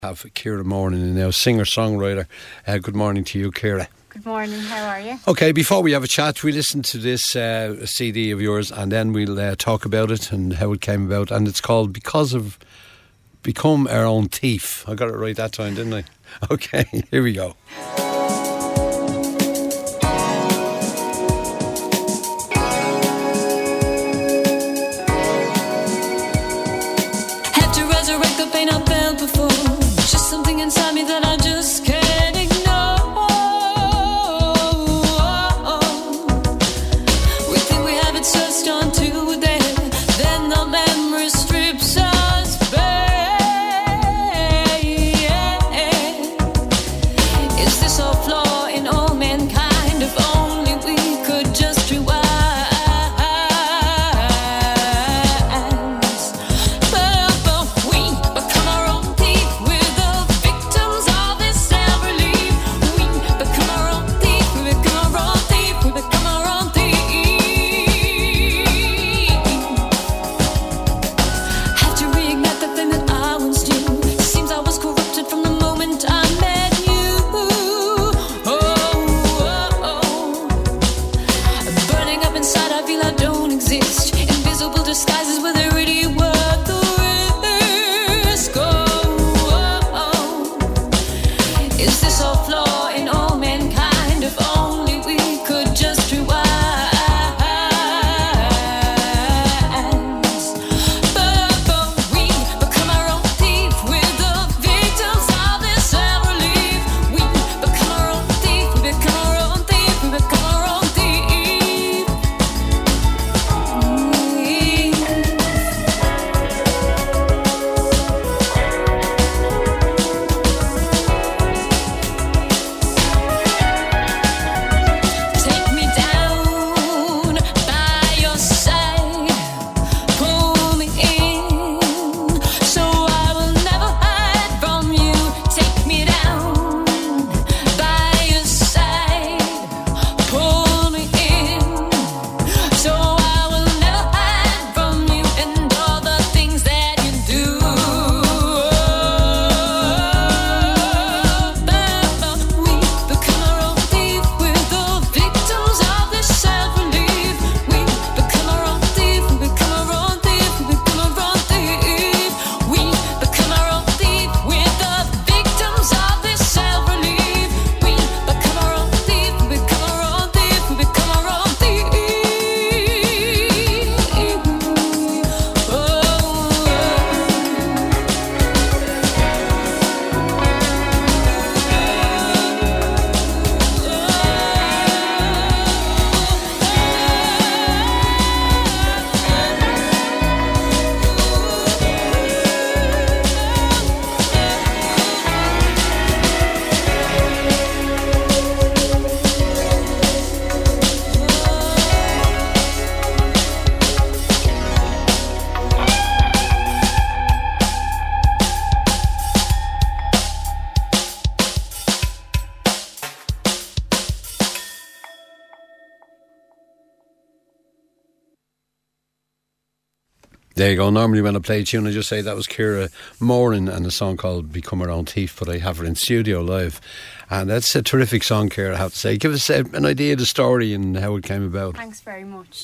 Have Ciara Moran now, singer-songwriter. Good morning to you, Ciara. Good morning, how are you? Okay, before we have a chat, we listen to this CD of yours and then we'll talk about it and how it came about. And it's called Become Our Own Thief. I got it right that time, didn't I? Okay, here we go. Have to resurrect the pain I felt before. Just something inside me that I just can't ignore. We think we have it searched onto there, then the memory strips us bare. Is this a flaw in all mankind? If only we could just rewind. There you go. Normally when I play a tune I just say that was Ciara Moran and a song called Become Our Own Thief, but I have her in studio live and that's a terrific song, Ciara, I have to say. Give us an idea of the story and how it came about. Thanks very much.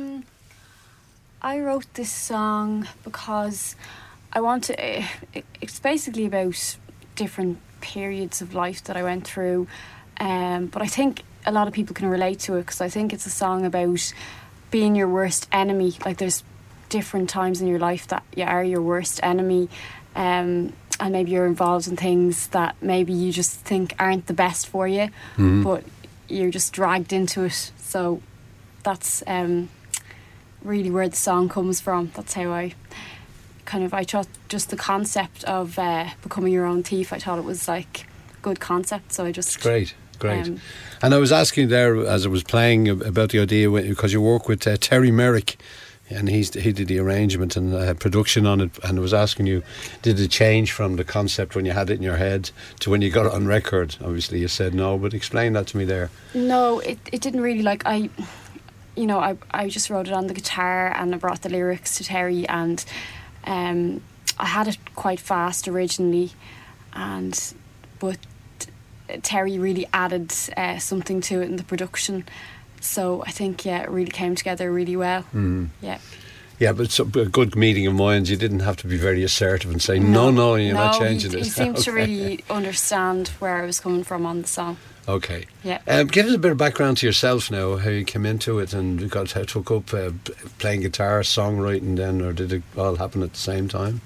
I wrote this song because I want to... It's basically about different periods of life that I went through, but I think a lot of people can relate to it because I think it's a song about being your worst enemy. Like there's different times in your life that you are your worst enemy, and maybe you're involved in things that maybe you just think aren't the best for you, but you're just dragged into it. So that's really where the song comes from. That's how I thought just the concept of becoming your own thief, I thought it was like a good concept, so I just... It's great. And I was asking there as I was playing about the idea, because you work with Terry Merrick, and he did the arrangement and production on it, and I was asking you, did it change from the concept when you had it in your head to when you got it on record? Obviously you said no, but explain that to me there. No, it didn't really, like, I just wrote it on the guitar and I brought the lyrics to Terry, and I had it quite fast originally, But Terry really added something to it in the production. So I think, it really came together really well. Yeah. Yeah, but it's a good meeting of minds. You didn't have to be very assertive and say, no, you're not changing this. He seemed to really understand where I was coming from on the song. Okay. Yeah. Give us a bit of background to yourself now, how you came into it and you took up playing guitar, songwriting then, or did it all happen at the same time?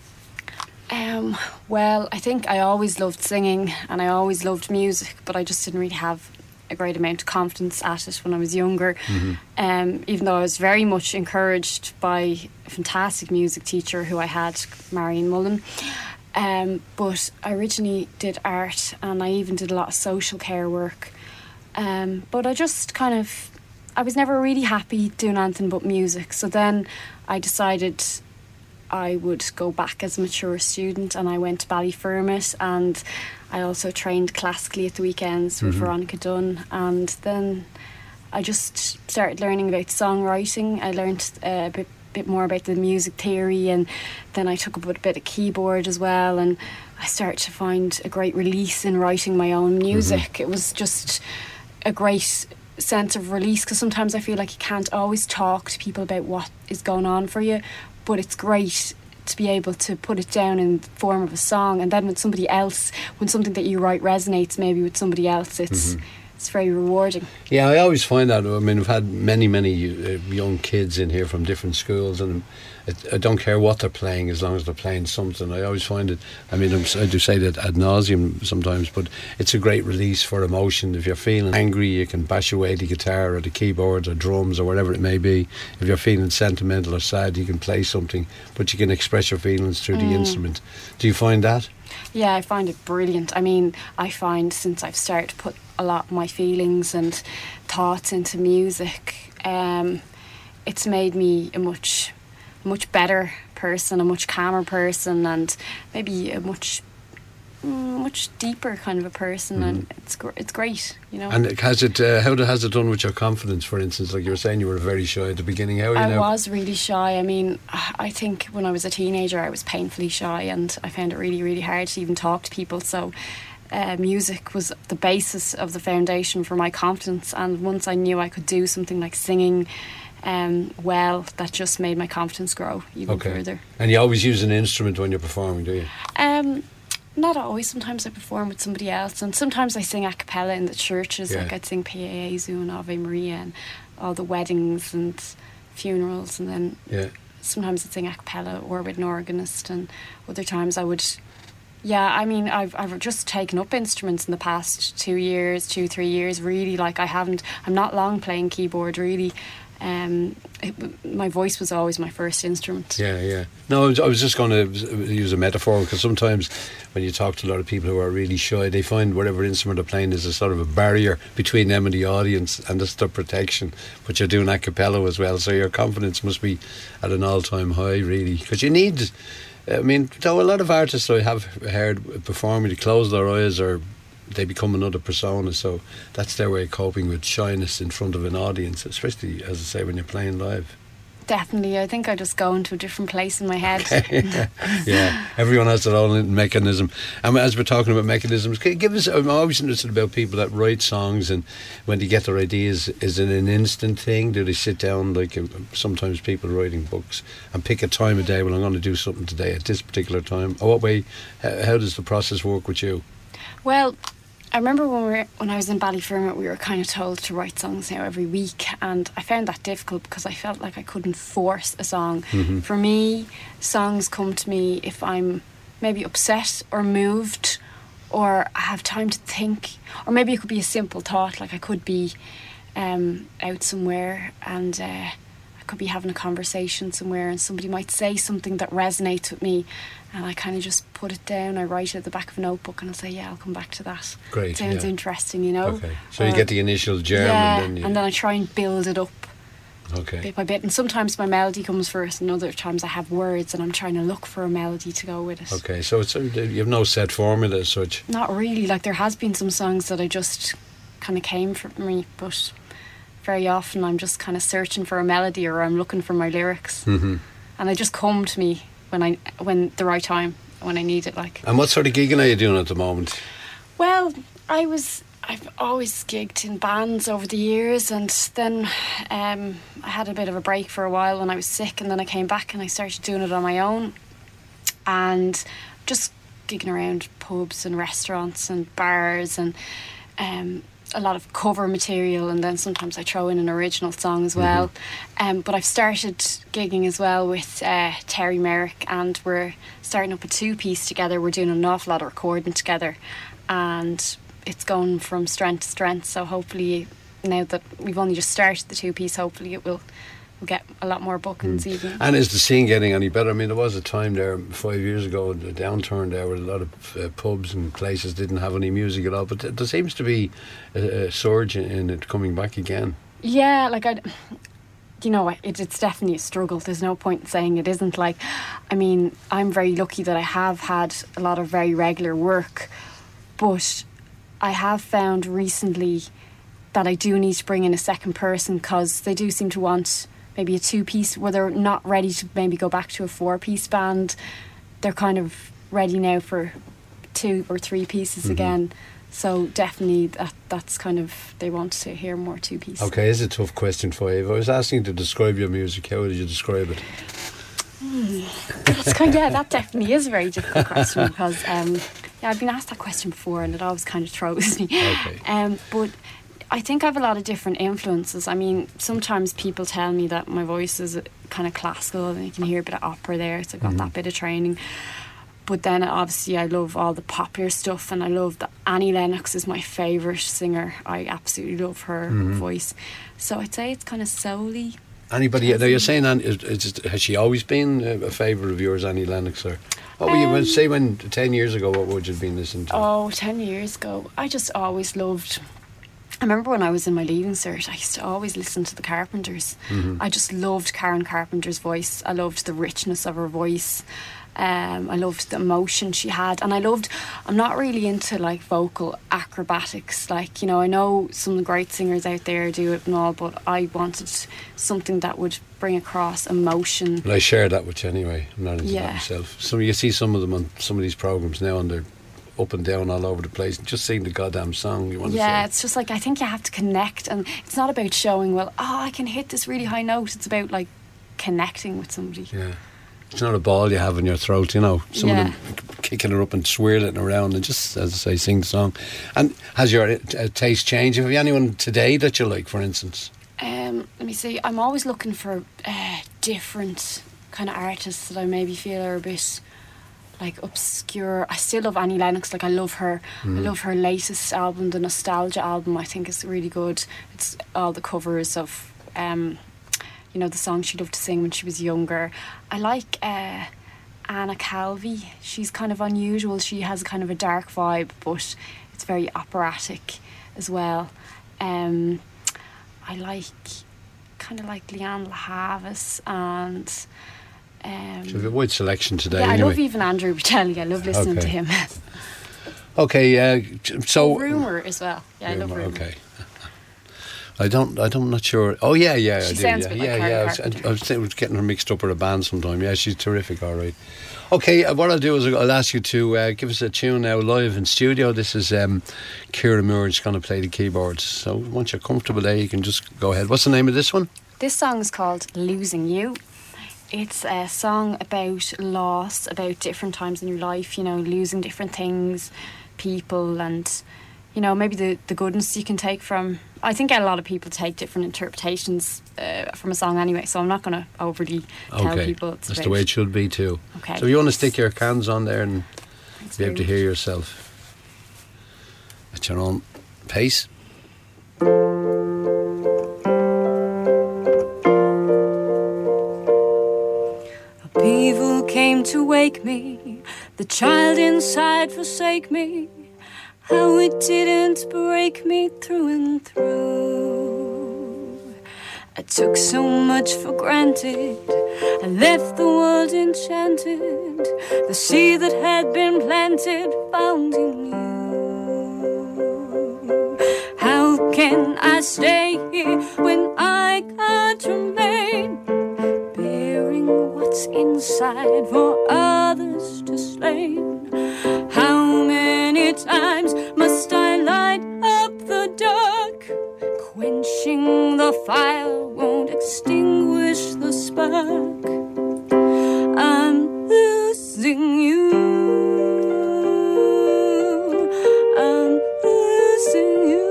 Well, I think I always loved singing and I always loved music, but I just didn't really have a great amount of confidence at it when I was younger. Even though I was very much encouraged by a fantastic music teacher who I had, Marion Mullen. But I originally did art and I even did a lot of social care work. But I just I was never really happy doing anything but music. So then I decided I would go back as a mature student, and I went to Ballyfermot, and I also trained classically at the weekends with Veronica Dunn. And then I just started learning about songwriting. I learned a bit more about the music theory, and then I took up a bit of keyboard as well, and I started to find a great release in writing my own music. It was just a great sense of release, because sometimes I feel like you can't always talk to people about what is going on for you, but it's great to be able to put it down in the form of a song, and then when something that you write resonates maybe with somebody else, it's very rewarding. Yeah, I always find that. I mean, we've had many young kids in here from different schools, and I don't care what they're playing as long as they're playing something. I always find it, I mean, I do say that ad nauseum sometimes, but it's a great release for emotion. If you're feeling angry, you can bash away the guitar or the keyboards or drums or whatever it may be. If you're feeling sentimental or sad, you can play something, but you can express your feelings through the instrument. Do you find that? Yeah, I find it brilliant. I mean, I find since I've started to put a lot of my feelings and thoughts into music, it's made me a much better person, a much calmer person, and maybe a much deeper kind of a person. And it's great, you know. And how has it done with your confidence, for instance? Like you were saying, you were very shy at the beginning. How are you now? I was really shy. I mean, I think when I was a teenager I was painfully shy, and I found it really, really hard to even talk to people. So music was the basis of the foundation for my confidence, and once I knew I could do something like singing, that just made my confidence grow even further. And you always use an instrument when you're performing, do you? Not always. Sometimes I perform with somebody else, and sometimes I sing a cappella in the churches. Like I'd sing Pie Jesu and Ave Maria and all the weddings and funerals, and then sometimes I'd sing a cappella or with an organist, and other times I would. Yeah, I mean, I've just taken up instruments in the past 3 years. Really, like I'm not long playing keyboard. Really, my voice was always my first instrument. Yeah. No, I was just going to use a metaphor, because sometimes when you talk to a lot of people who are really shy, they find whatever instrument they're playing is a sort of a barrier between them and the audience, and that's their protection. But you're doing a cappella as well, so your confidence must be at an all-time high, really, because you need. I mean, though a lot of artists I have heard performing, they close their eyes or they become another persona, so that's their way of coping with shyness in front of an audience, especially, as I say, when you're playing live. Definitely. I think I just go into a different place in my head. Yeah, everyone has their own mechanism. And as we're talking about mechanisms, can you give us, I'm always interested about people that write songs, and when they get their ideas, is it an instant thing? Do they sit down, like sometimes people writing books, and pick a time of day, well, I'm going to do something today at this particular time? Or what way, how does the process work with you? Well, I remember when I was in Ballyfermot, we were kind of told to write songs now every week, and I found that difficult because I felt like I couldn't force a song. For me, songs come to me if I'm maybe upset or moved, or I have time to think, or maybe it could be a simple thought, like I could be out somewhere and I could be having a conversation somewhere, and somebody might say something that resonates with me, and I kind of just put it down. I write it at the back of a notebook, and I'll say, yeah, I'll come back to that. Great. Sounds interesting, you know. Okay. So you get the initial germ, and then I try and build it up bit by bit. And sometimes my melody comes first, and other times I have words, and I'm trying to look for a melody to go with it. Okay, so it's you have no set formula as such? Not really. Like, there has been some songs that I just kind of came from me, but very often I'm just kind of searching for a melody, or I'm looking for my lyrics, and they just come to me when the right time. when I need it. Like, And what sort of gigging are you doing at the moment? well, I've always gigged in bands over the years, and then I had a bit of a break for a while when I was sick, and then I came back and I started doing it on my own, and just gigging around pubs and restaurants and bars, and a lot of cover material, and then sometimes I throw in an original song as well. But I've started gigging as well with Terry Merrick, and we're starting up a two-piece together. We're doing an awful lot of recording together, and it's going from strength to strength. So hopefully, now that we've only just started the two-piece, hopefully we'll get a lot more bookings even. And is the scene getting any better? I mean, there was a time there 5 years ago, a downturn there, where a lot of pubs and places didn't have any music at all. But there seems to be a surge in it coming back again. Yeah, like it's definitely a struggle. There's no point in saying it isn't. Like, I mean, I'm very lucky that I have had a lot of very regular work, but I have found recently that I do need to bring in a second person, because they do seem to want maybe a two-piece where they're not ready to maybe go back to a four-piece band. They're kind of ready now for 2 or 3 pieces again. So definitely that's kind of, they want to hear more two-piece. Okay, it's a tough question for you. If I was asking you to describe your music, how would you describe it? That definitely is a very difficult question, because I've been asked that question before and it always kind of throws me. Okay. But I think I have a lot of different influences. I mean, sometimes people tell me that my voice is kind of classical, and you can hear a bit of opera there, so I've got that bit of training. But then obviously I love all the popular stuff, and I love that Annie Lennox is my favourite singer. I absolutely love her voice. So I'd say it's kind of soul-y. Anybody? Now you're saying, has she always been a favourite of yours, Annie Lennox? Or what were you say when 10 years ago? What would you have been listening to? Oh, 10 years ago, I just always loved. I remember when I was in my leaving cert, I used to always listen to the Carpenters. I just loved Karen Carpenter's voice. I loved the richness of her voice. I loved the emotion she had, and I'm not really into like vocal acrobatics. Like, I know some of the great singers out there do it and all, but I wanted something that would bring across emotion. Well, I share that with you anyway. I'm not into that myself. So you see some of them on some of these programmes now, and they're up and down all over the place, and just sing the goddamn song you want to say. It's just like, I think you have to connect, and it's not about showing, I can hit this really high note. It's about like connecting with somebody. Yeah. It's not a ball you have in your throat, Some of them kicking her up and swirling around and just, as I say, sing the song. And has your taste changed? Have you anyone today that you like, for instance? Let me see. I'm always looking for different kind of artists that I maybe feel are a bit like obscure. I still love Annie Lennox. Like, I love her. I love her latest album, the Nostalgia album. I think is really good. It's all the covers of the songs she loved to sing when she was younger. I like Anna Calvi. She's kind of unusual. She has kind of a dark vibe, but it's very operatic as well. I like Leanne LaHavis and So we have a wide selection today. Yeah, anyway. I love even Andrew Bocelli. I love listening to him. Okay, so Rumour as well. Yeah, I love Rumour. Okay. I'm not sure. Oh yeah, She I do. sounds a bit like Karen I was getting her mixed up with a band sometime. Yeah, she's terrific. All right. Okay, what I'll do is I'll ask you to give us a tune now live in studio. This is Ciara Moore. She's going to play the keyboards. So once you're comfortable there, you can just go ahead. What's the name of this one? This song is called Losing You. It's a song about loss, about different times in your life, losing different things, people, and maybe the goodness you can take from. I think a lot of people take different interpretations from a song anyway, so I'm not going to overly tell people it's that's about. the way it should be too. Okay. So if you want to stick your cans on there and Thanks be able to very hear yourself at your own pace. Upheaval came to wake me, the child inside forsake me. How it didn't break me through and through. I took so much for granted, I left the world enchanted. The seed that had been planted found in you. How can I stay here when I can't remain? Bearing what's inside for others to slay. flame. How many times must I light up the dark? Quenching the fire won't extinguish the spark. I'm losing you. I'm losing you.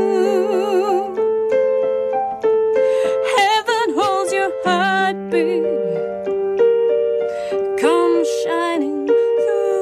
Heaven holds your heartbeat. Come shining through.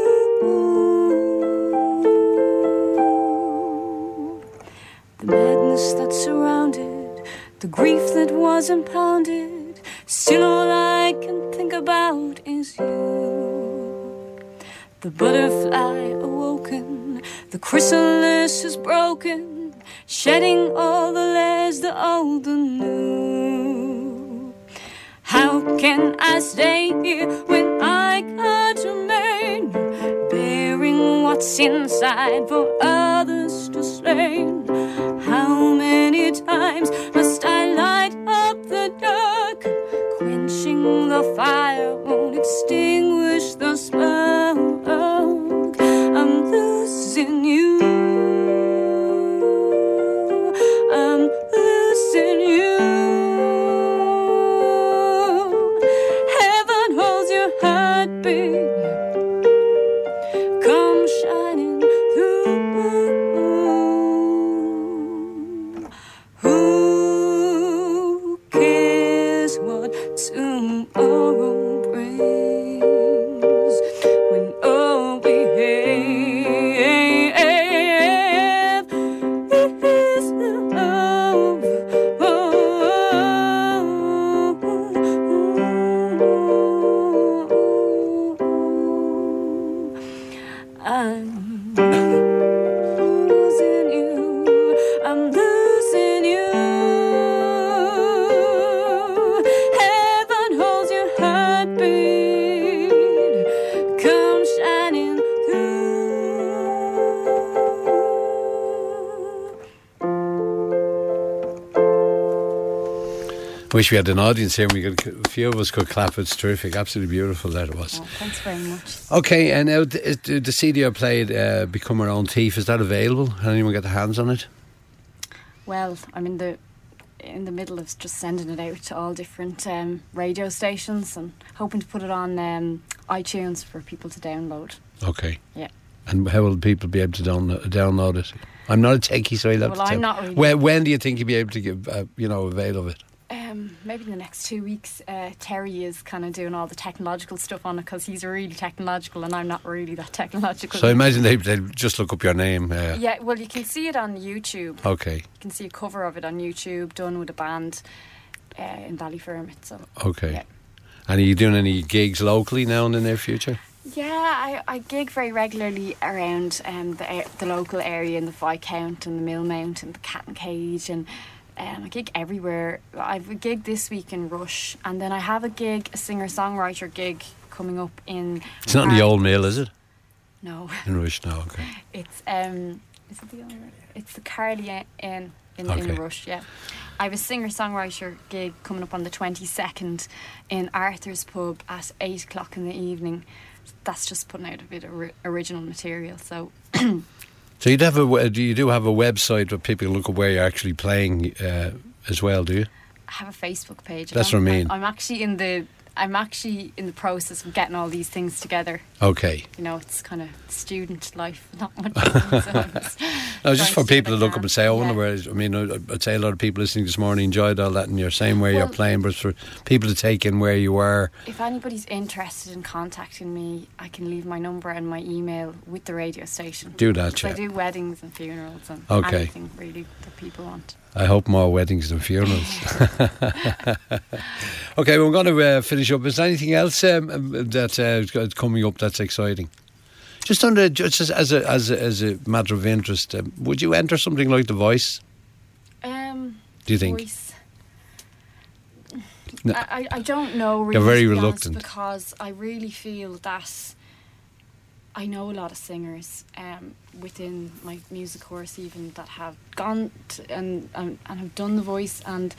The madness that surrounded, the grief that was impounded, still all I can think about is you. The butterfly awoken, the chrysalis is broken, shedding all the layers the old and new. How can I stay here when I can't remain, bearing what's inside for others to slay? How many times must I light up the dark? Quenching the fire won't extinguish the spark. I'm losing you. I'm losing you. Heaven holds your heartbeat. Come shining through. Who cares what tomorrow brings when all we have is love? I'm losing you. I'm losing you. Heaven holds your heartbeat. Come shining through. Wish we had an audience here. A few of us could clap. It's terrific. Absolutely beautiful that it was. Oh, thanks very much. Okay, and now the CD I played, Become Our Own Thief, is that available? Has anyone got their hands on it? Well, I'm in the middle of just sending it out to all different radio stations and hoping to put it on iTunes for people to download. Okay. Yeah. And how will people be able to download it? I'm not a techie, so I'll have to Well, tell. I'm not really. When do you think you'll be able to give avail of it? Maybe in the next 2 weeks. Terry is kind of doing all the technological stuff on it because he's really technological and I'm not really that technological. So I imagine they'll just look up your name. Yeah, well, you can see it on YouTube. Okay. You can see a cover of it on YouTube done with a band in Ballyfermot. So Okay. yeah. And are you doing any gigs locally now in the near future? Yeah, I gig very regularly around the local area in the Viscount and the Millmount and the Cat and Cage, and I gig everywhere. I've a gig this week in Rush, and then I have a singer-songwriter gig coming up in... It's not in the Old Mill, is it? No. In Rush, no, okay. It's, is it the Old Mill? It's the Carly in Rush, yeah. I have a singer-songwriter gig coming up on the 22nd in Arthur's Pub at 8 o'clock in the evening. That's just putting out a bit of original material, so... So you do have a website where people can look at where you're actually playing as well, do you? I have a Facebook page. That's what I mean. I'm actually in the process of getting all these things together. Okay. You know, it's kind of student life, not much. No, just for people to look up and say, I wonder where. I mean, I'd say a lot of people listening this morning enjoyed all that, and you're saying where you're playing, but for people to take in where you were. If anybody's interested in contacting me, I can leave my number and my email with the radio station. Do that, yeah. I do weddings and funerals and anything really that people want. I hope more weddings than funerals. Okay, we're going to finish up. Is there anything else that's coming up that's exciting? Just as a matter of interest, would you enter something like The Voice? Do you think? Voice. No. I don't know really. You're very reluctant because I really feel that I know a lot of singers within my music course even that have gone and have done The Voice, and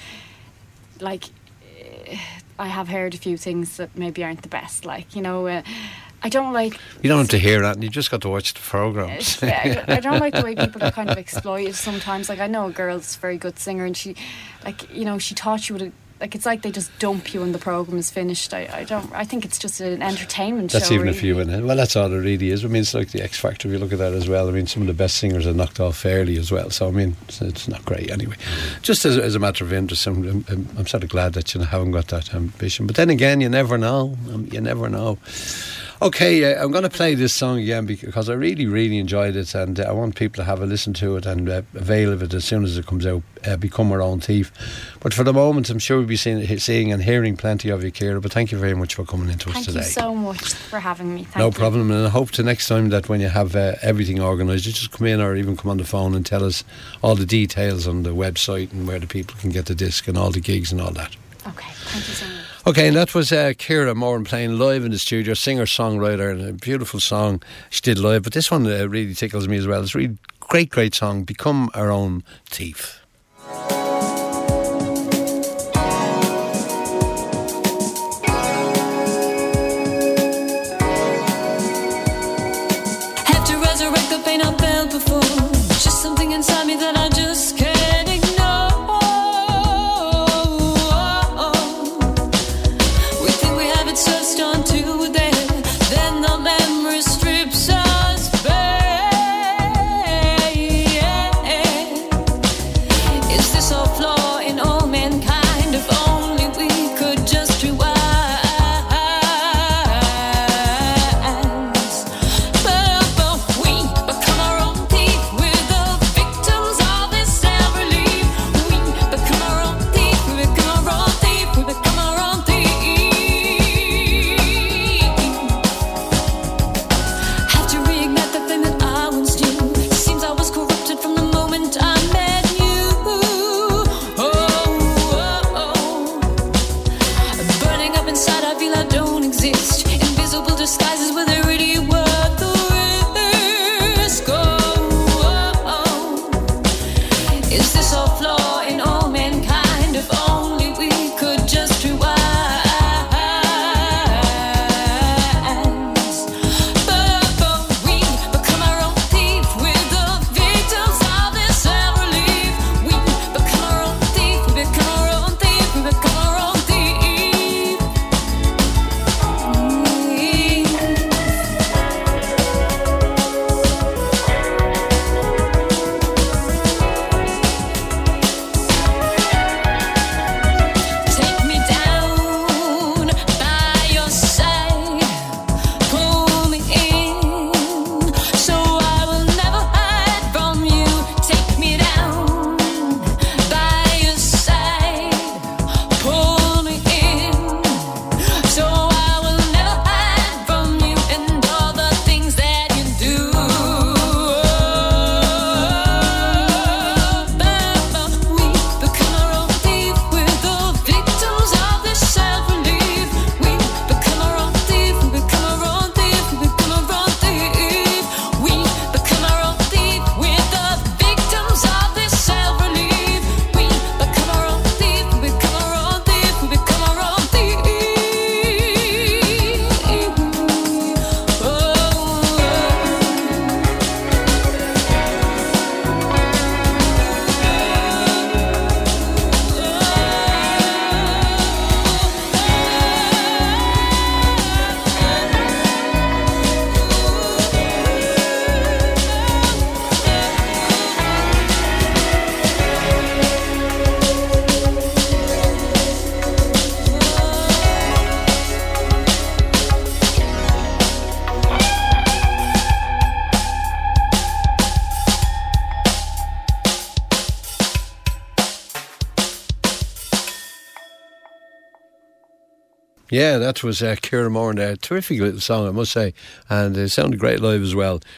like I have heard a few things that maybe aren't the best, like, you know, I don't like... You don't have to hear that, and you just got to watch the programmes. Yeah, I don't like the way people are kind of exploited sometimes. Like, I know a girl's a very good singer, and she, like, you know, she thought she would have... Like, it's like they just dump you when the programme is finished. I think it's just an entertainment show. That's even really. a few in it. Well, that's all it really is. I mean, it's like the X Factor, if you look at that as well. I mean, some of the best singers are knocked off fairly as well. So, I mean, it's not great anyway. Just as a matter of interest, I'm sort of glad that you haven't got that ambition. But then again, you never know. You never know. Okay, I'm going to play this song again because I really, really enjoyed it, and I want people to have a listen to it and avail of it as soon as it comes out. Become Our Own Thief. But for the moment, I'm sure we'll be seeing and hearing plenty of you, Ciara. But thank you very much for coming into us today. Thank you so much for having me. No problem. And I hope to next time that when you have everything organised, you just come in or even come on the phone and tell us all the details on the website and where the people can get the disc and all the gigs and all that. Okay, thank you so much. Okay, and that was Ciara Moran playing live in the studio, singer-songwriter, and a beautiful song she did live. But this one really tickles me as well. It's a really great song, Become Our Own Thief. Have to resurrect the pain I felt before. Just something inside me that I just can't ignore. We think we have it sussed onto there, then the memory strips us bare. Is this a flaw in all mankind? If only we could just rewind. But we become our own thief. We're the victims of this self-relief. We become our own thief. We become our own thief. We become our own thief. Have to reignite the flame that I once knew. Seems I was corrupted from the moment I met you. Burning up inside, I feel I don't exist. Invisible disguises, were they really worth the risk? Is this a flaw in all mankind? If only we could just rewind. But we become our own thief. We're the victims of this self-relief. We become our own thief. We become our own thief. We become our own thief. Take me down by your side, pull me in, so I will never hide from you. Take me down by your side, pull me in, so I will never hide from you and all the things that you do. But we become our own thief. We're the victims of this self-relief. We become our own thief. We become our own thief. We become our own thief. We become our own thief. We're the victims of this self-relief. We become our own thief. We become our own thief. We become our own thief. Yeah, that was Ciara Moran there. Terrific little song, I must say. And it sounded great live as well.